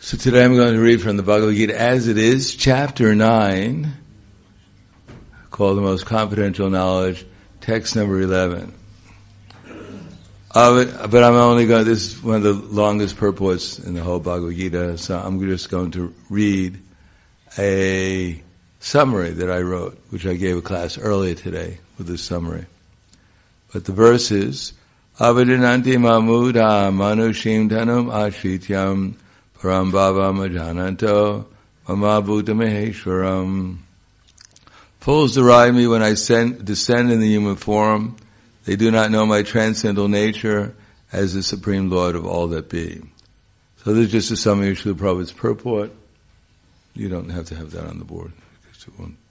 So today I'm going to read from the Bhagavad Gita as it is, chapter 9, called The Most Confidential Knowledge, text number 11. But I'm only going, this is one of the longest purports in the whole Bhagavad Gita, so I'm just going to read a summary that I wrote, which I gave a class earlier today with this summary. But the verse is, Avadinanti mamuda manushim tanum ashrityam param bhavam ajananto mama bhuta maheshwaram. Fools deride me when I descend in the human form. They do not know my transcendental nature as the Supreme Lord of all that be. So this is just a summary of Srila Prabhupada's purport. You don't have to have that on the board, because it won't.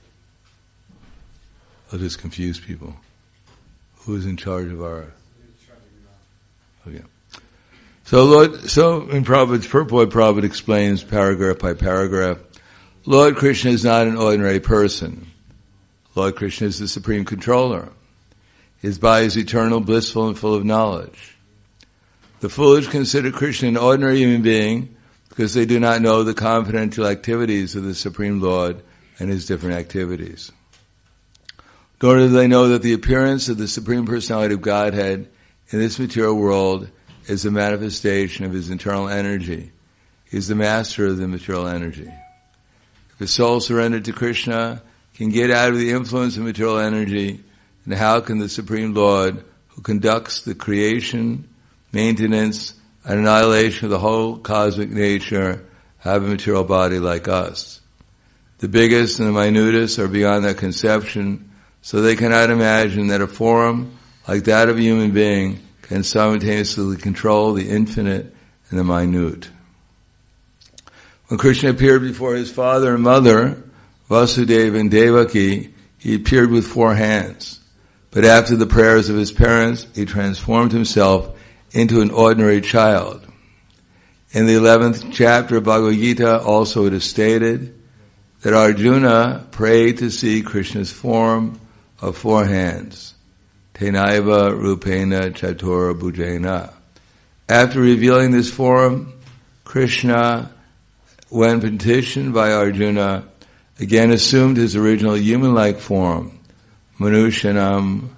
I'll just confuse people. Who is in charge of our... Okay. So in Prabhupada's purport, Prabhupada explains paragraph by paragraph, Lord Krishna is not an ordinary person. Lord Krishna is the Supreme Controller. His body is eternal, blissful, and full of knowledge. The foolish consider Krishna an ordinary human being because they do not know the confidential activities of the Supreme Lord and his different activities. Nor do they know that the appearance of the Supreme Personality of Godhead in this material world is a manifestation of his internal energy. He is the master of the material energy. If a soul surrendered to Krishna can get out of the influence of material energy, then how can the Supreme Lord, who conducts the creation, maintenance, and annihilation of the whole cosmic nature, have a material body like us? The biggest and the minutest are beyond their conception, so they cannot imagine that a form like that of a human being can simultaneously control the infinite and the minute. When Krishna appeared before his father and mother, Vasudeva and Devaki, he appeared with 4 hands. But after the prayers of his parents, he transformed himself into an ordinary child. In the 11th chapter of Bhagavad Gita, also it is stated that Arjuna prayed to see Krishna's form of 4 hands. Tenaiva rupena chatura bhujena. After revealing this form, Krishna, when petitioned by Arjuna, again assumed his original human-like form, manusham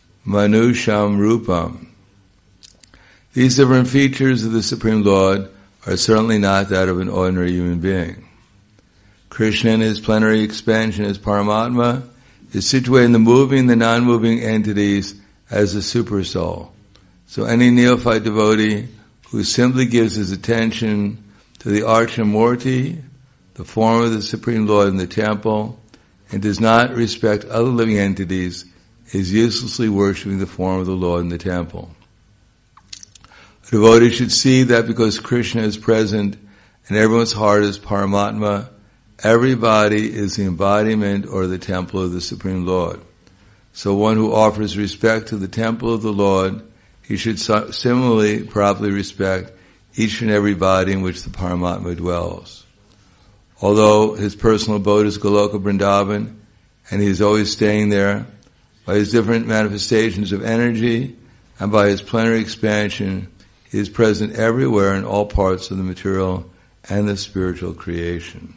rupam. These different features of the Supreme Lord are certainly not that of an ordinary human being. Krishna in his plenary expansion as Paramatma is situated in the moving, the non-moving entities as a super soul. So any neophyte devotee who simply gives his attention to the Archamurti, the form of the Supreme Lord in the temple, and does not respect other living entities, is uselessly worshipping the form of the Lord in the temple. A devotee should see that because Krishna is present and everyone's heart is Paramatma, everybody is the embodiment or the temple of the Supreme Lord. So one who offers respect to the temple of the Lord, he should similarly properly respect each and every body in which the Paramatma dwells. Although his personal abode is Goloka Vrindavan, and he is always staying there, by his different manifestations of energy and by his plenary expansion, he is present everywhere in all parts of the material and the spiritual creation.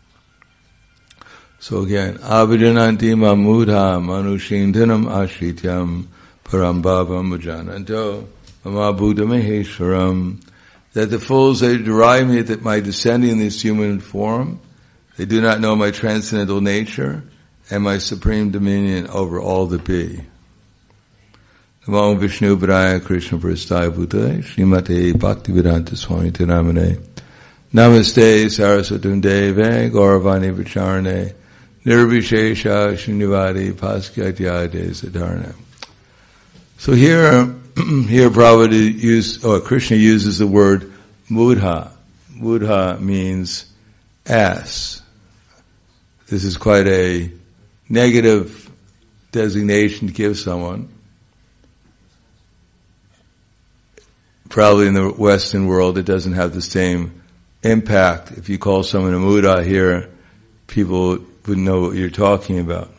So again, Avidananti mamudha manushintanam ashrityam parambhavam ajananto mama buddha maheshwaram. That the fools, they deride me that my descending in this human form, they do not know my transcendental nature and my supreme dominion over all that be. Namo Vishnu Padaya Krishna Prasthaya Bhutale Srimate Bhaktivedanta Swami Tinamane Namaste Saraswatam Deve Gauravani Vicharane Nirvishesha Srinivadi Paskyatyade Sadarna. So here Prabhupada Krishna uses the word mudha. Mudha means ass. This is quite a negative designation to give someone. Probably in the Western world it doesn't have the same impact. If you call someone a mudha here, people wouldn't know what you're talking about.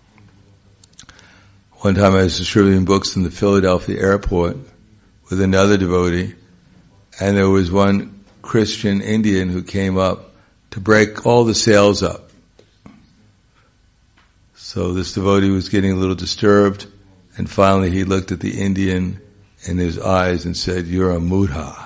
One time I was distributing books in the Philadelphia airport with another devotee, and there was one Christian Indian who came up to break all the sails up. So this devotee was getting a little disturbed, and finally he looked at the Indian in his eyes and said, "You're a mudha."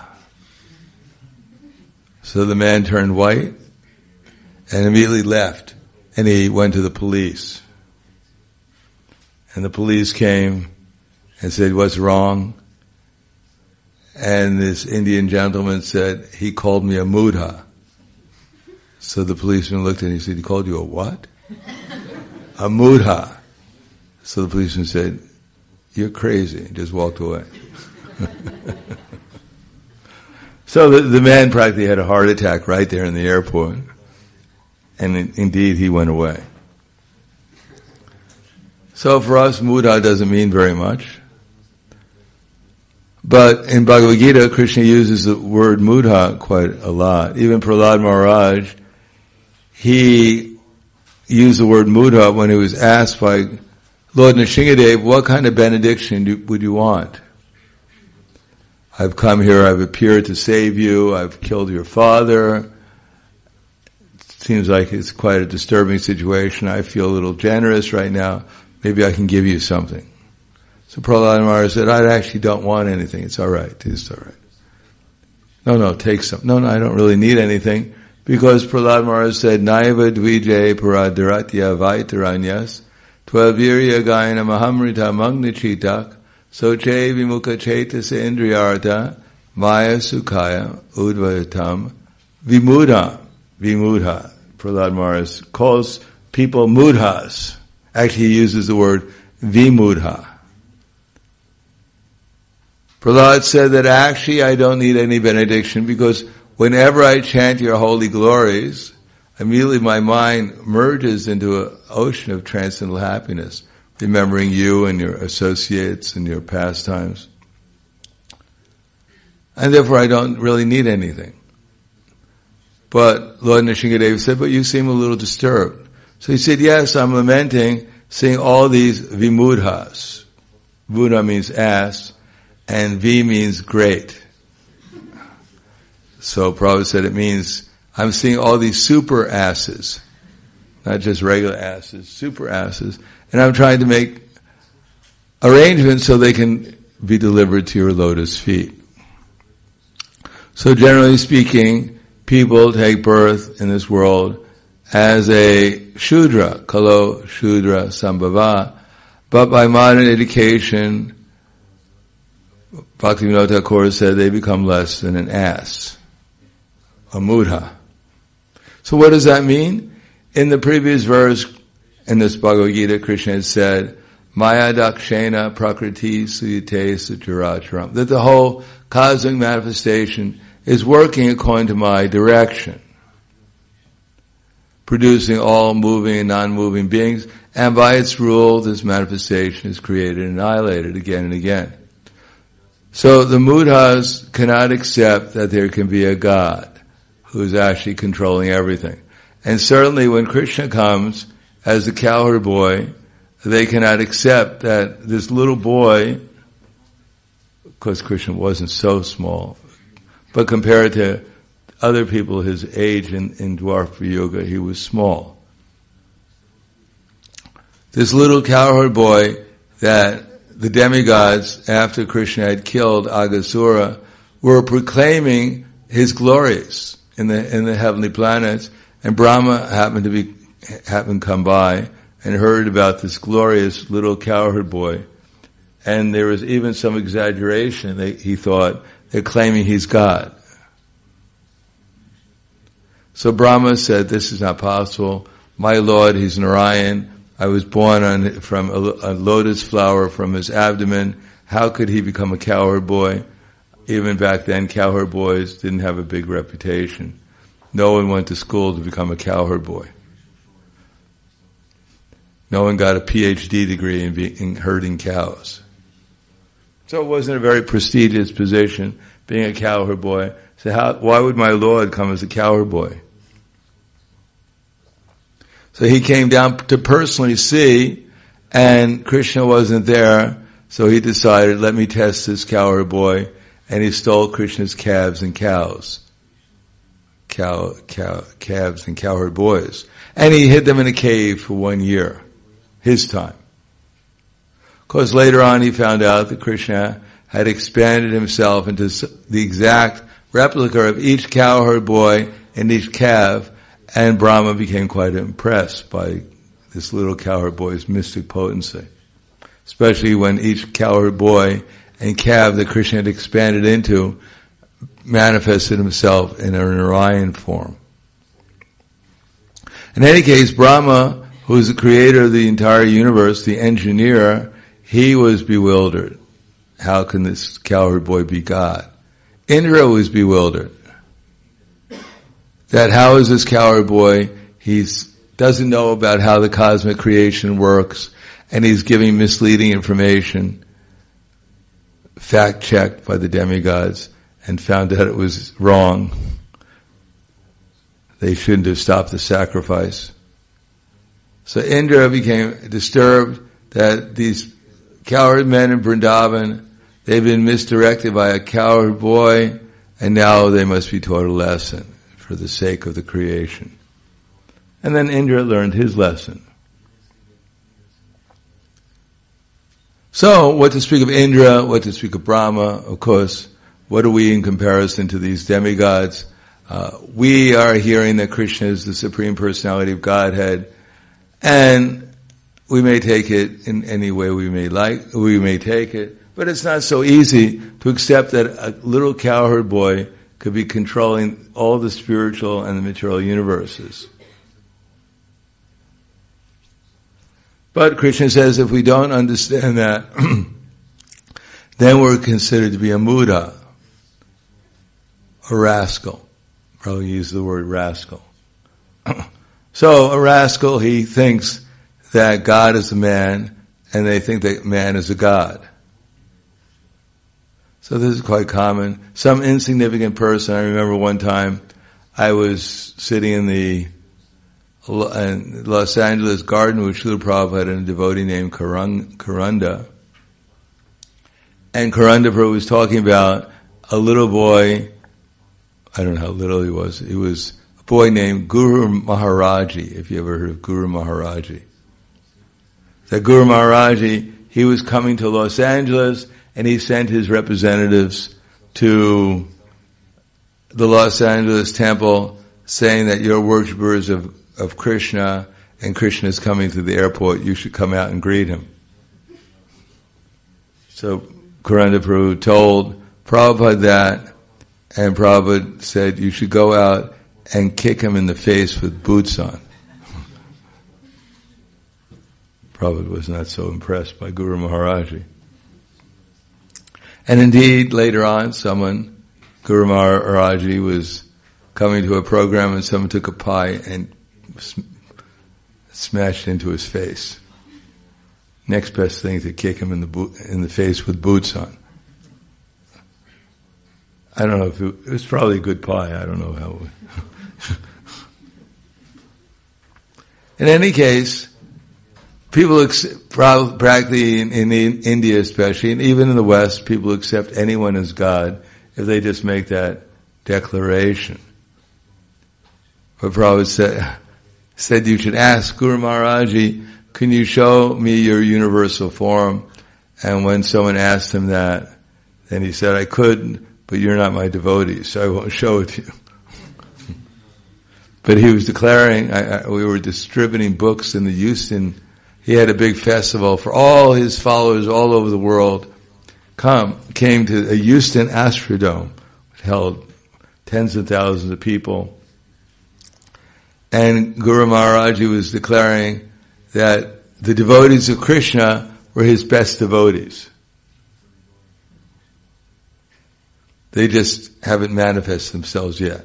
So the man turned white and immediately left, and he went to the police. And the police came and said, "What's wrong?" And this Indian gentleman said, "He called me a mudha." So the policeman looked at him and he said, "He called you a what?" "A mudha." So the policeman said, "You're crazy," and just walked away. So the man practically had a heart attack right there in the airport. And indeed, he went away. So for us, mudha doesn't mean very much. But in Bhagavad Gita, Krishna uses the word mudha quite a lot. Even Prahlad Maharaj, he used the word mudha when he was asked by Lord Nrsingadev, "What kind of benediction would you want? I've come here, I've appeared to save you, I've killed your father. Seems like it's quite a disturbing situation. I feel a little generous right now. Maybe I can give you something." So Prahlad Maharaj said, "I actually don't want anything. It's all right. It's all right." No, take some. No, I don't really need anything. Because Prahlad Maharaj said, "Naiva dvijay paradaratya vaitaranyas, tvavirya gayana mahamrita magnichitak, soche vimukha chetasa indriyarta, maya sukhaya udvayatam vimudha." Vimudha. Prahlad Maharaj calls people mudhas. Actually, he uses the word vimudha. Prahlad said that actually I don't need any benediction because whenever I chant your holy glories, immediately my mind merges into an ocean of transcendental happiness, remembering you and your associates and your pastimes. And therefore I don't really need anything. But Lord Nrsingadev said, "But you seem a little disturbed." So he said, "Yes, I'm lamenting seeing all these vimudhas." Mudha means ass, and V means great. So Prabhupada said it means, I'm seeing all these super asses, not just regular asses, super asses, and I'm trying to make arrangements so they can be delivered to your lotus feet. So generally speaking, people take birth in this world as a Shudra, Kalo Shudra Sambhava, but by modern education, Bhaktivinoda Thakur said they become less than an ass, a mudha. So what does that mean? In the previous verse, in this Bhagavad Gita, Krishna had said, Maya dakshena prakriti suyate sacharacharam, that the whole cosmic manifestation is working according to my direction, producing all moving and non-moving beings, and by its rule, this manifestation is created and annihilated again and again. So the mudhas cannot accept that there can be a God who is actually controlling everything. And certainly when Krishna comes as the cowherd boy, they cannot accept that this little boy, of course Krishna wasn't so small, but compared to other people his age in Dwapara Yuga, he was small. This little cowherd boy that the demigods, after Krishna had killed Aghasura, were proclaiming his glories in the heavenly planets, and Brahma happened to come by and heard about this glorious little cowherd boy, and there was even some exaggeration. He thought they're claiming he's God. So Brahma said, "This is not possible. My Lord, he's Narayan. I was born from a lotus flower from his abdomen. How could he become a cowherd boy?" Even back then, cowherd boys didn't have a big reputation. No one went to school to become a cowherd boy. No one got a PhD degree in herding cows. So it wasn't a very prestigious position, being a cowherd boy. So why would my Lord come as a cowherd boy? So he came down to personally see, and Krishna wasn't there, so he decided, let me test this cowherd boy, and he stole Krishna's calves and cows. calves and cowherd boys. And he hid them in a cave for 1 year, his time. Of course, later on he found out that Krishna had expanded himself into the exact replica of each cowherd boy and each calf, and Brahma became quite impressed by this little cowherd boy's mystic potency. Especially when each cowherd boy and calf that Krishna had expanded into manifested himself in an Narayan form. In any case, Brahma, who is the creator of the entire universe, the engineer, he was bewildered. How can this cowherd boy be God? Indra was bewildered. That how is this cowherd boy, he doesn't know about how the cosmic creation works, and he's giving misleading information, fact-checked by the demigods, and found out it was wrong. They shouldn't have stopped the sacrifice. So Indra became disturbed that these cowherd men in Vrindavan, they've been misdirected by a cowherd boy, and now they must be taught a lesson for the sake of the creation. And then Indra learned his lesson. So, what to speak of Indra, what to speak of Brahma, of course, what are we in comparison to these demigods? We are hearing that Krishna is the Supreme Personality of Godhead, and we may take it in any way we may take it, but it's not so easy to accept that a little cowherd boy could be controlling all the spiritual and the material universes. But Krishna says if we don't understand that, then we're considered to be a muda, a rascal. Probably use the word rascal. So a rascal, he thinks that God is a man, and they think that man is a god. So this is quite common. Some insignificant person, I remember one time I was sitting in the Los Angeles garden with Srila Prabhupada and a devotee named Karunda. And Karunda Prabhu was talking about a little boy, I don't know how little he was. He was a boy named Guru Maharaji, if you ever heard of Guru Maharaji. That Guru Maharaji, he was coming to Los Angeles, and he sent his representatives to the Los Angeles temple saying that you're worshippers of Krishna, and Krishna is coming to the airport, you should come out and greet him. So Karunda Prabhu told Prabhupada that, and Prabhupada said you should go out and kick him in the face with boots on. Prabhupada was not so impressed by Guru Maharaji. And indeed, later on, Guru Maharaji was coming to a program and someone took a pie and smashed into his face. Next best thing to kick him in the face with boots on. I don't know if it was probably a good pie. I don't know how it would. In any case, people practically in India especially, and even in the West, people accept anyone as God if they just make that declaration. But Prabhupada said you should ask Guru Maharaji, can you show me your universal form? And when someone asked him that, then he said, I could, but you're not my devotee, so I won't show it to you. But he was declaring, we were distributing books in the Houston. He had a big festival for all his followers all over the world. Came to a Houston Astrodome, which held tens of thousands of people. And Guru Maharaji was declaring that the devotees of Krishna were his best devotees. They just haven't manifested themselves yet.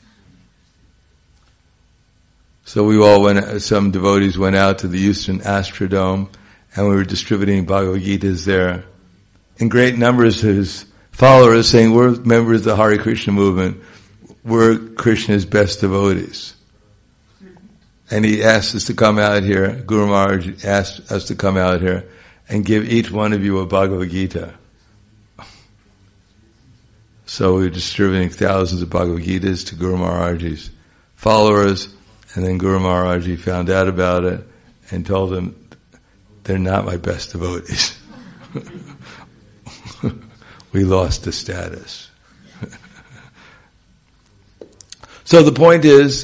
So some devotees went out to the Houston Astrodome, and we were distributing Bhagavad Gitas there. In great numbers of his followers saying, we're members of the Hare Krishna movement, we're Krishna's best devotees. And he asked us to come out here, Guru Maharaj asked us to come out here and give each one of you a Bhagavad Gita. So we were distributing thousands of Bhagavad Gitas to Guru Maharaj's followers, and then Guru Maharaj found out about it and told them, they're not my best devotees. We lost the status. So the point is,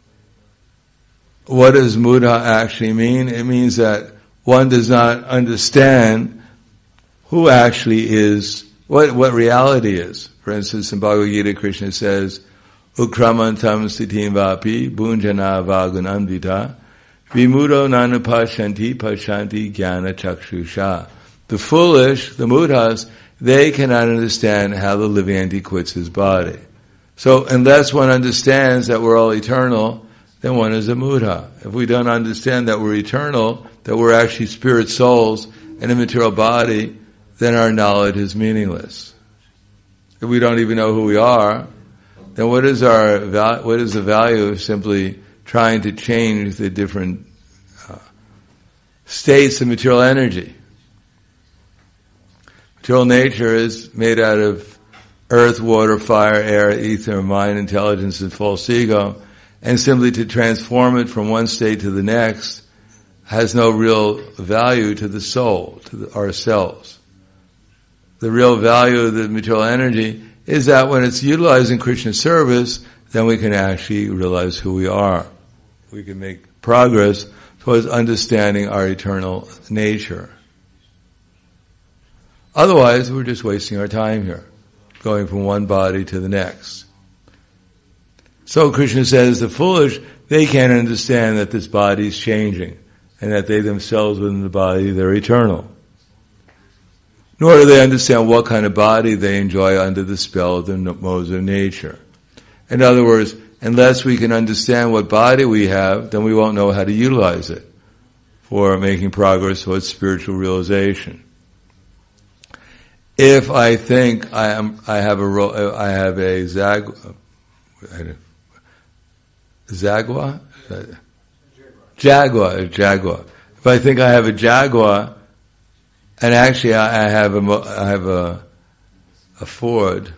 what does mudha actually mean? It means that one does not understand who actually is, what reality is. For instance, in Bhagavad Gita, Krishna says, Ukramantam stitim vapi bunjana vagunanvita vimudo nanupashanti pashanti jnana chakshusha. The foolish, the mudhas, they cannot understand how the living entity quits his body. So unless one understands that we're all eternal, then one is a mudha. If we don't understand that we're eternal, that we're actually spirit souls in a material body, then our knowledge is meaningless. If we don't even know who we are, then what is the value of simply trying to change the different states of material energy? Material nature is made out of earth, water, fire, air, ether, mind, intelligence, and false ego, and simply to transform it from one state to the next has no real value to the soul, to ourselves. The real value of the material energy is that when it's utilized in Krishna service, then we can actually realize who we are. We can make progress towards understanding our eternal nature. Otherwise, we're just wasting our time here, going from one body to the next. So Krishna says the foolish, they can't understand that this body is changing and that they themselves within the body, they're eternal. Nor do they understand what kind of body they enjoy under the spell of the modes of nature. In other words, unless we can understand what body we have, then we won't know how to utilize it for making progress towards spiritual realization. If I think I have a Jaguar. If I think I have a Jaguar, and actually I have a Ford,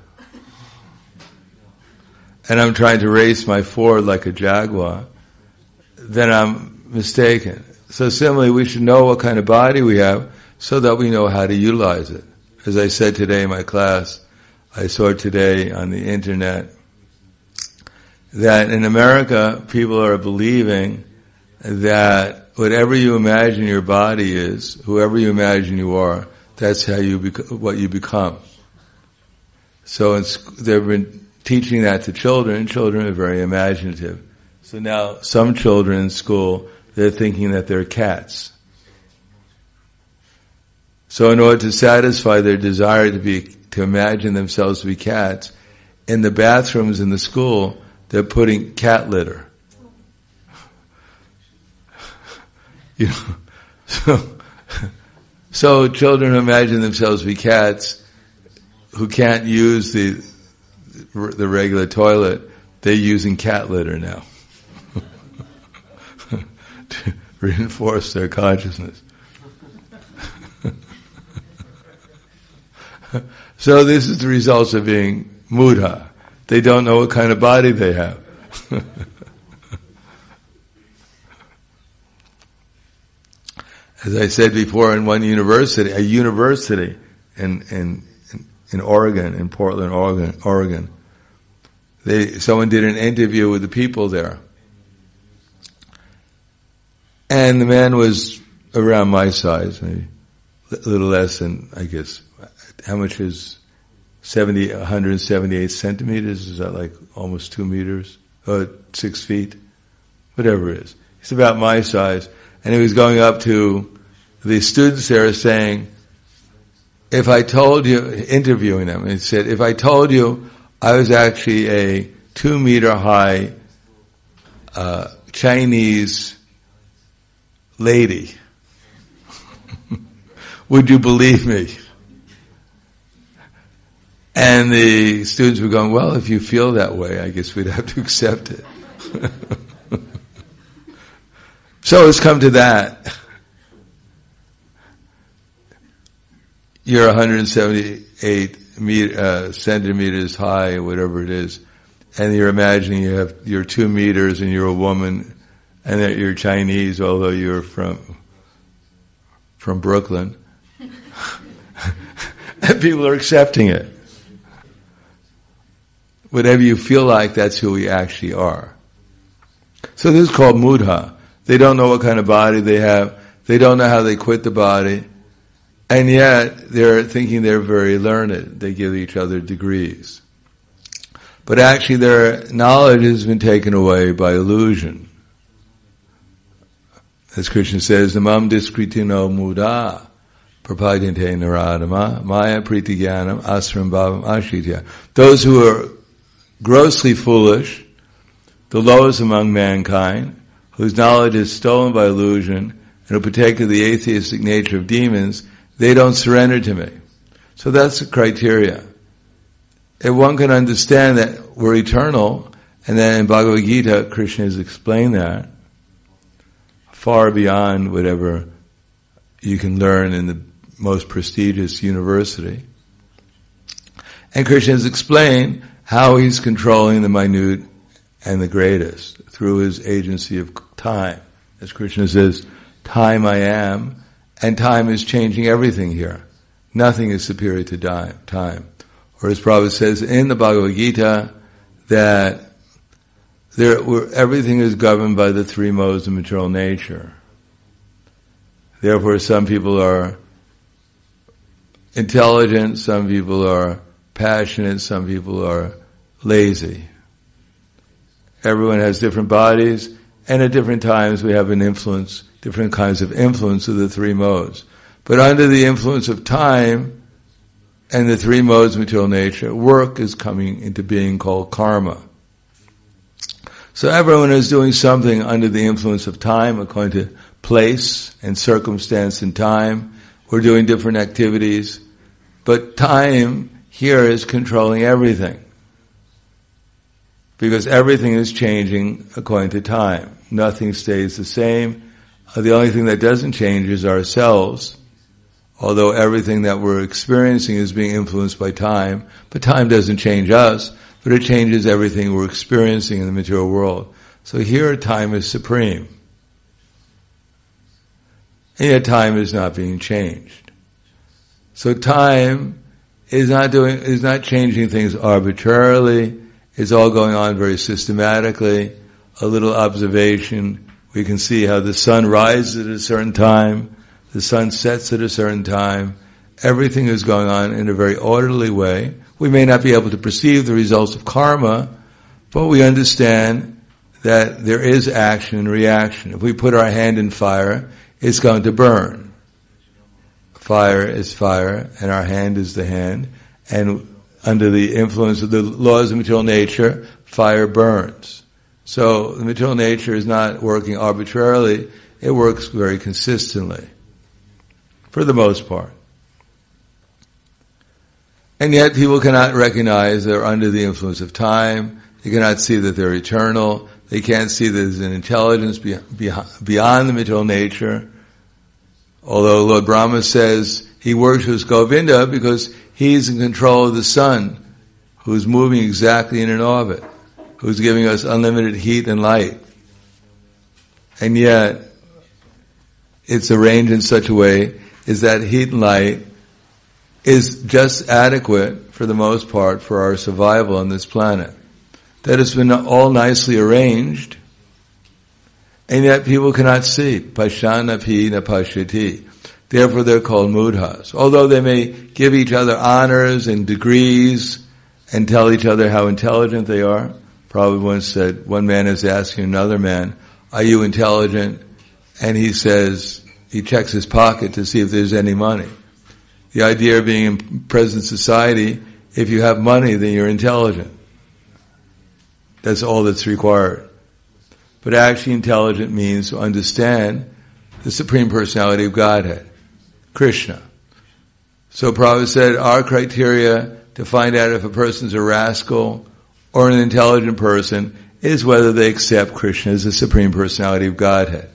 and I'm trying to race my Ford like a Jaguar, then I'm mistaken. So similarly, we should know what kind of body we have so that we know how to utilize it. As I said today in my class, I saw today on the internet that in America, people are believing that whatever you imagine your body is, whoever you imagine you are, that's how what you become. So they've been teaching that to children. Children are very imaginative. So now some children in school, they're thinking that they're cats. So in order to satisfy their desire to imagine themselves to be cats, in the bathrooms in the school, they're putting cat litter. So children who imagine themselves to be cats, who can't use the regular toilet, they're using cat litter now to reinforce their consciousness. So this is the results of being mudha. They don't know what kind of body they have. As I said before, in one university, a university in Oregon, in Portland, Oregon, someone did an interview with the people there. And the man was around my size, maybe a little less than, I guess, how much is 178 centimeters? Is that like almost 2 meters? 6 feet? Whatever it is. He's about my size. And he was going up to the students there saying, if I told you, interviewing them, and he said, if I told you I was actually a 2 meter high Chinese lady, would you believe me? And the students were going, well, if you feel that way, I guess we'd have to accept it. So it's come to that. You're 178 centimeters high, or whatever it is, and you're imagining you're 2 meters and you're a woman, and that you're Chinese, although you're from Brooklyn, and people are accepting it. Whatever you feel like, that's who we actually are. So this is called mudha. They don't know what kind of body they have. They don't know how they quit the body. And yet, they're thinking they're very learned. They give each other degrees. But actually, their knowledge has been taken away by illusion. As Krishna says, Namam diskritino mudha prapadinte naradama maya pritiganam asram bhavam ashitya. Those who are grossly foolish, the lowest among mankind, whose knowledge is stolen by illusion, and who partake of the atheistic nature of demons, they don't surrender to me. So that's the criteria. If one can understand that we're eternal, and then in Bhagavad Gita, Krishna has explained that, far beyond whatever you can learn in the most prestigious university. And Krishna has explained how he's controlling the minute and the greatest through his agency of time. As Krishna says, time I am, and time is changing everything here. Nothing is superior to time. Or as Prabhupada says in the Bhagavad Gita, that everything is governed by the 3 modes of material nature. Therefore, some people are intelligent, some people are passionate, some people are lazy. Everyone has different bodies, and at different times we have an influence, different kinds of influence of the 3 modes. But under the influence of time and the 3 modes of material nature, work is coming into being called karma. So everyone is doing something under the influence of time, according to place and circumstance and time. We're doing different activities, but time here is controlling everything. Because everything is changing according to time. Nothing stays the same. The only thing that doesn't change is ourselves. Although everything that we're experiencing is being influenced by time, but time doesn't change us, but it changes everything we're experiencing in the material world. So here time is supreme. And yet time is not being changed. So time is not changing things arbitrarily. It's all going on very systematically. A little observation. We can see how the sun rises at a certain time, the sun sets at a certain time. Everything is going on in a very orderly way. We may not be able to perceive the results of karma, but we understand that there is action and reaction. If we put our hand in fire, it's going to burn. Fire is fire, and our hand is the hand, and under the influence of the laws of material nature, fire burns. So the material nature is not working arbitrarily, it works very consistently, for the most part. And yet people cannot recognize they're under the influence of time, they cannot see that they're eternal, they can't see that there's an intelligence beyond the material nature. Although Lord Brahma says he worships Govinda because he's in control of the sun, who's moving exactly in an orbit, who's giving us unlimited heat and light. And yet, it's arranged in such a way is that heat and light is just adequate, for the most part, for our survival on this planet. That has been all nicely arranged, and yet people cannot see. Pashanapi na pashyati. Therefore they're called mudhas. Although they may give each other honors and degrees and tell each other how intelligent they are. Prabhupada once said, one man is asking another man, are you intelligent? And he says, he checks his pocket to see if there's any money. The idea of being in present society, if you have money, then you're intelligent. That's all that's required. But actually intelligent means to understand the Supreme Personality of Godhead, Krishna. So Prabhupada said our criteria to find out if a person's a rascal or an intelligent person is whether they accept Krishna as the Supreme Personality of Godhead.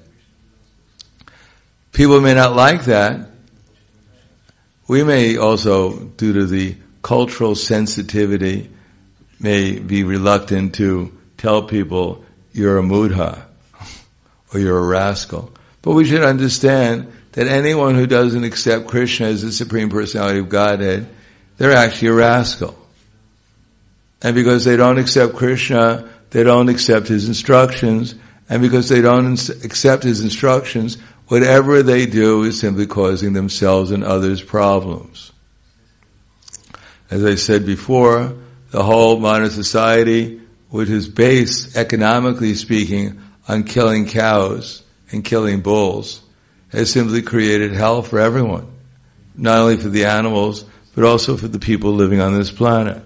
People may not like that. We may also, due to the cultural sensitivity may be reluctant to tell people you're a mudha or you're a rascal. But we should understand that anyone who doesn't accept Krishna as the Supreme Personality of Godhead, they're actually a rascal. And because they don't accept Krishna, they don't accept His instructions, and because they don't accept His instructions, whatever they do is simply causing themselves and others problems. As I said before, the whole modern society, which is based, economically speaking, on killing cows and killing bulls, has simply created hell for everyone. Not only for the animals, but also for the people living on this planet.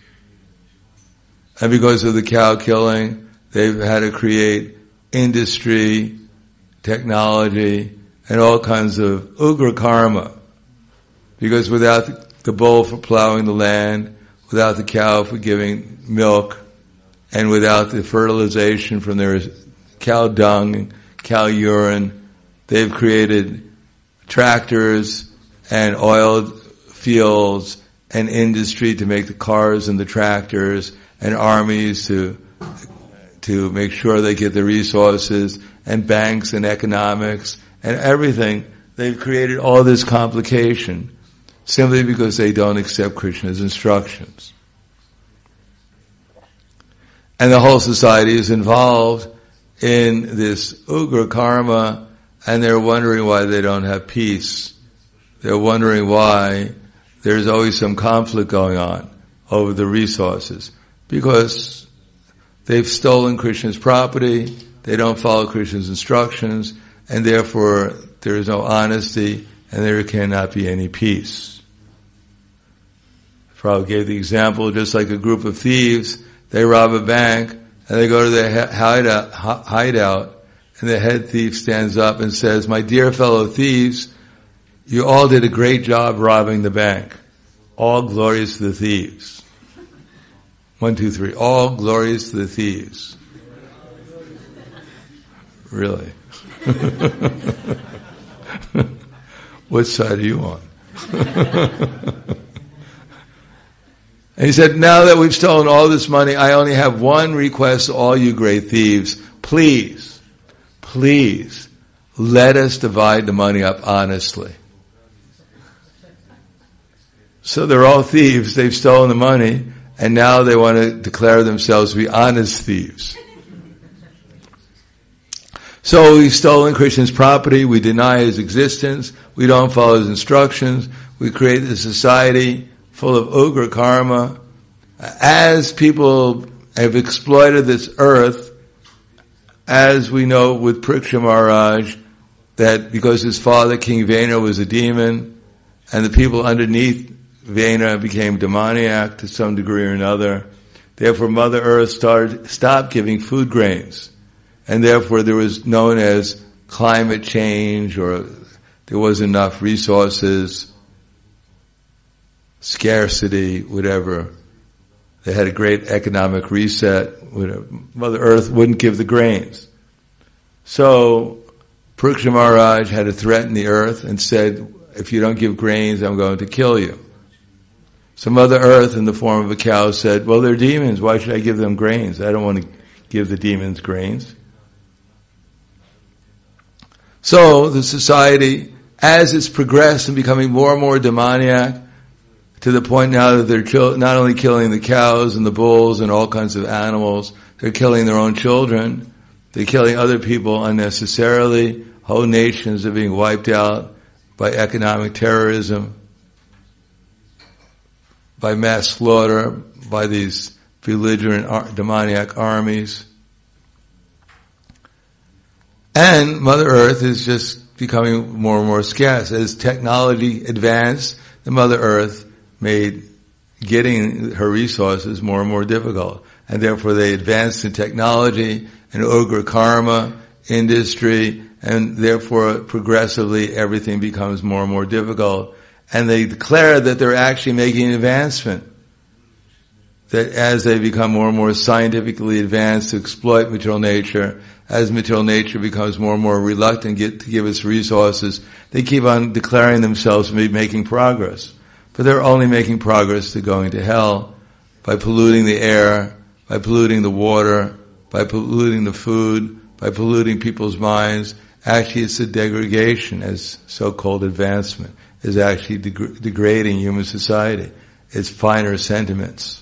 And because of the cow killing, they've had to create industry, technology, and all kinds of ugra karma. Because without the bull for plowing the land, without the cow for giving milk, and without the fertilization from their cow dung, cow urine, they've created tractors and oil fields and industry to make the cars and the tractors, and armies to make sure they get the resources, and banks and economics and everything. They've created all this complication simply because they don't accept Krishna's instructions. And the whole society is involved in this ugra karma, and they're wondering why they don't have peace. They're wondering why there's always some conflict going on over the resources. Because they've stolen Krishna's property, they don't follow Krishna's instructions, and therefore there is no honesty, and there cannot be any peace. Prabhupada gave the example, just like a group of thieves, they rob a bank, and they go to their hideout, and the head thief stands up and says, "My dear fellow thieves, you all did a great job robbing the bank. All glories to the thieves." 1, 2, 3. All glories to the thieves. Really? What side are you on? And he said, now that we've stolen all this money, I only have one request to all you great thieves. Please, let us divide the money up honestly. So they're all thieves, they've stolen the money, and now they want to declare themselves to be honest thieves. So we've stolen Krishna's property, we deny His existence, we don't follow His instructions, we create a society full of ugra karma. As people have exploited this earth, as we know with Pariksha Maharaj, that because his father, King Vena, was a demon, and the people underneath Vena became demoniac to some degree or another. Therefore, Mother Earth stopped giving food grains, and therefore there was known as climate change, or there wasn't enough resources, scarcity, whatever. They had a great economic reset. Mother Earth wouldn't give the grains. So Pariksha Maharaj had to threaten the earth and said, if you don't give grains, I'm going to kill you. So Mother Earth, in the form of a cow, said, well, they're demons. Why should I give them grains? I don't want to give the demons grains. So the society, as it's progressed and becoming more and more demoniac, to the point now that they're not only killing the cows and the bulls and all kinds of animals, they're killing their own children. They're killing other people unnecessarily. Whole nations are being wiped out by economic terrorism, by mass slaughter, by these belligerent demoniac armies. And Mother Earth is just becoming more and more scarce. As technology advanced, the Mother Earth made getting her resources more and more difficult. And therefore they advanced in technology and ugra karma, industry, and therefore progressively everything becomes more and more difficult. And they declare that they're actually making an advancement. That as they become more and more scientifically advanced to exploit material nature, as material nature becomes more and more reluctant to give us resources, they keep on declaring themselves to be making progress. but they're only making progress to going to hell by polluting the air, by polluting the water, by polluting the food, by polluting people's minds. Actually, it's a degradation, as so-called advancement, is actually degrading human society. It's finer sentiments.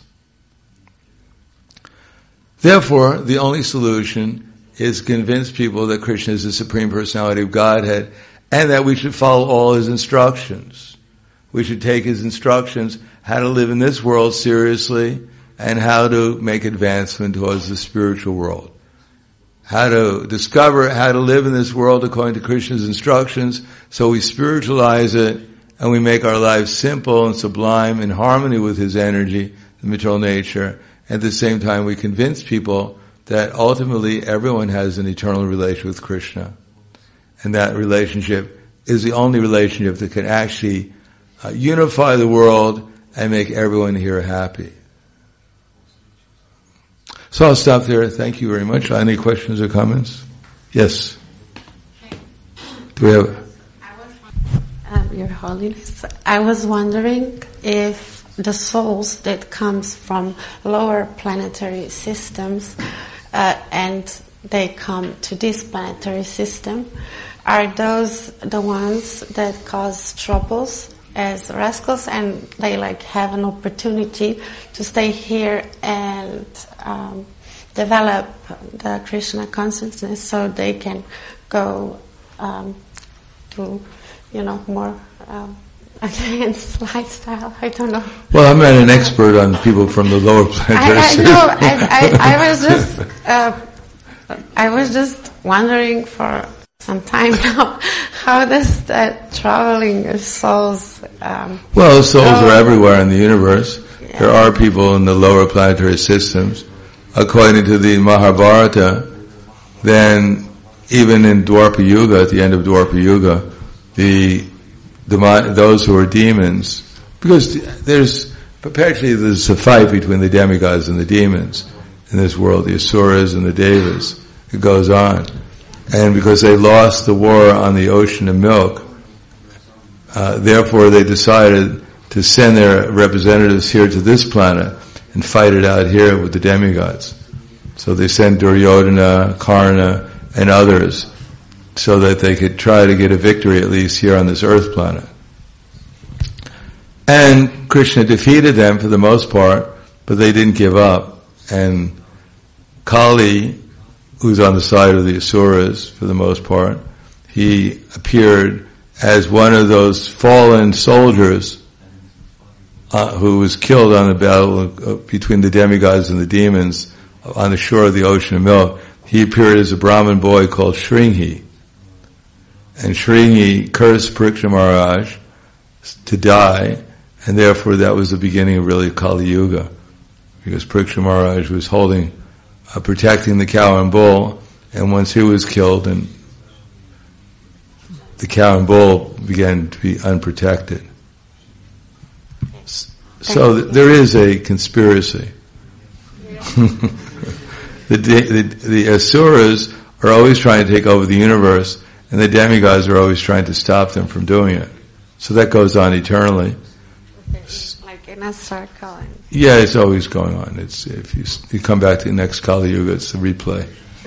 Therefore, the only solution is to convince people that Krishna is the Supreme Personality of Godhead and that we should follow all His instructions. We should take His instructions, how to live in this world seriously and how to make advancement towards the spiritual world. How to discover how to live in this world according to Krishna's instructions, so we spiritualize it and we make our lives simple and sublime in harmony with His energy, the material nature. At the same time, we convince people that ultimately everyone has an eternal relationship with Krishna. And that relationship is the only relationship that can actually unify the world and make everyone here happy. So I'll stop there. Thank you very much. Any questions or comments? Yes. Do we have? Your Holiness, I was wondering if the souls that comes from lower planetary systems and they come to this planetary system, are those the ones that cause troubles as rascals, and they have an opportunity to stay here and develop the Krishna consciousness so they can go to more against lifestyle? I don't know. Well, I'm not an expert on people from the lower planetary system. I was just wondering for some time now, how does that traveling of souls well, souls are everywhere in the universe. Yeah. There are people in the lower planetary systems. According to the Mahabharata, then even in Dwapara Yuga, at the end of Dwapara Yuga, those who are demons, because there's a fight between the demigods and the demons in this world, the Asuras and the Devas. It goes on. And because they lost the war on the ocean of milk, therefore they decided to send their representatives here to this planet and fight it out here with the demigods. So they sent Duryodhana, Karna, and others so that they could try to get a victory at least here on this earth planet. And Krishna defeated them for the most part, but they didn't give up. And Kali, who's on the side of the Asuras for the most part, he appeared as one of those fallen soldiers who was killed on the battle between the demigods and the demons on the shore of the ocean of milk. He appeared as a Brahmin boy called Shringi. And Shringi cursed Parikshit Maharaj to die, and therefore that was the beginning of really Kali Yuga, because Parikshit Maharaj was protecting the cow and bull, and once he was killed, and the cow and bull began to be unprotected. So there is a conspiracy. The Asuras are always trying to take over the universe, and the demigods are always trying to stop them from doing it. So that goes on eternally. Like in a circle. Yeah, it's always going on. It's if you come back to the next Kali Yuga, it's a replay.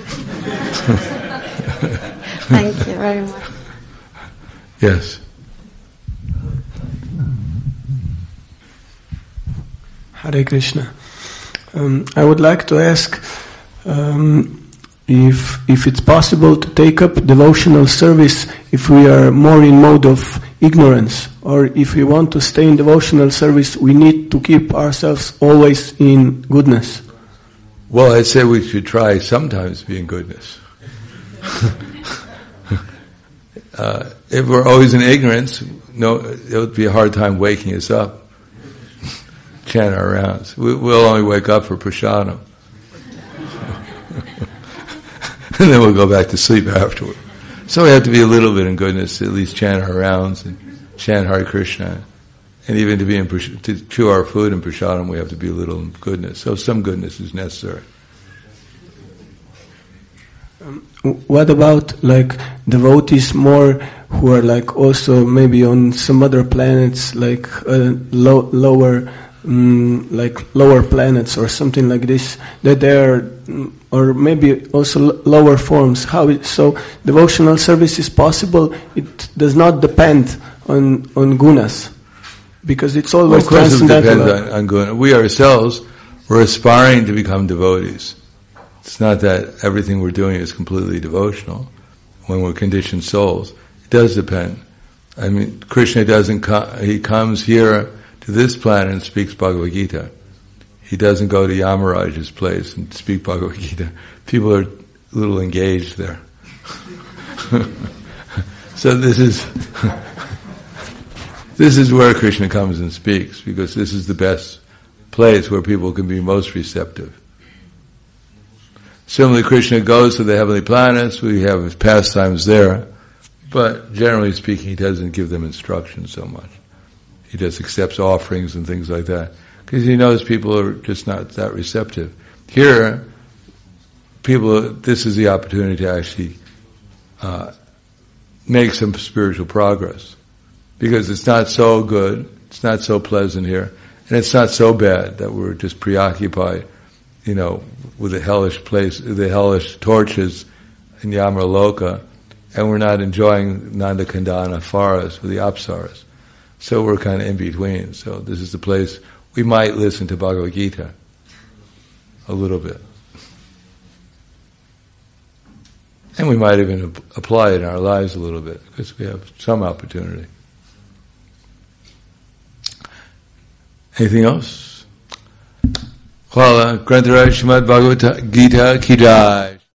Thank you very much. Yes. Hare Krishna. I would like to ask if it's possible to take up devotional service if we are more in mode of ignorance, or if we want to stay in devotional service, we need to keep ourselves always in goodness. Well, I'd say we should try sometimes be in goodness. If we're always in ignorance, it would be a hard time waking us up. Chant our rounds. We'll only wake up for prasadam. And then we'll go back to sleep afterward. So we have to be a little bit in goodness, at least chant our rounds and chant Hare Krishna. And even to chew our food in prasadam, we have to be a little in goodness. So some goodness is necessary. What about like devotees more who are like also maybe on some other planets, like lower planets or something like this, that they are, or maybe also lower forms? So devotional service is possible. It does not depend on gunas, because it's always transcendental. Of course, it depends on guna. We ourselves, we're aspiring to become devotees. It's not that everything we're doing is completely devotional. When we're conditioned souls, it does depend. I mean, Krishna doesn't he comes here to this planet and speaks Bhagavad Gita. He doesn't go to Yamaraj's place and speak Bhagavad Gita. People are a little engaged there. So this is where Krishna comes and speaks, because this is the best place where people can be most receptive. Similarly, Krishna goes to the heavenly planets. We have his pastimes there, but generally speaking, he doesn't give them instruction so much. He just accepts offerings and things like that, because he knows people are just not that receptive. Here, this is the opportunity to actually make some spiritual progress, because it's not so good, it's not so pleasant here, and it's not so bad that we're just preoccupied, with the hellish torches in Yamaraloka, and we're not enjoying Nandakandana forest with the Apsaras. So we're kind of in between. So this is the place we might listen to Bhagavad Gita a little bit. And we might even apply it in our lives a little bit, because we have some opportunity. Anything else? Hvala, Grantaraj Srimad Bhagavad Gita Ki Jai.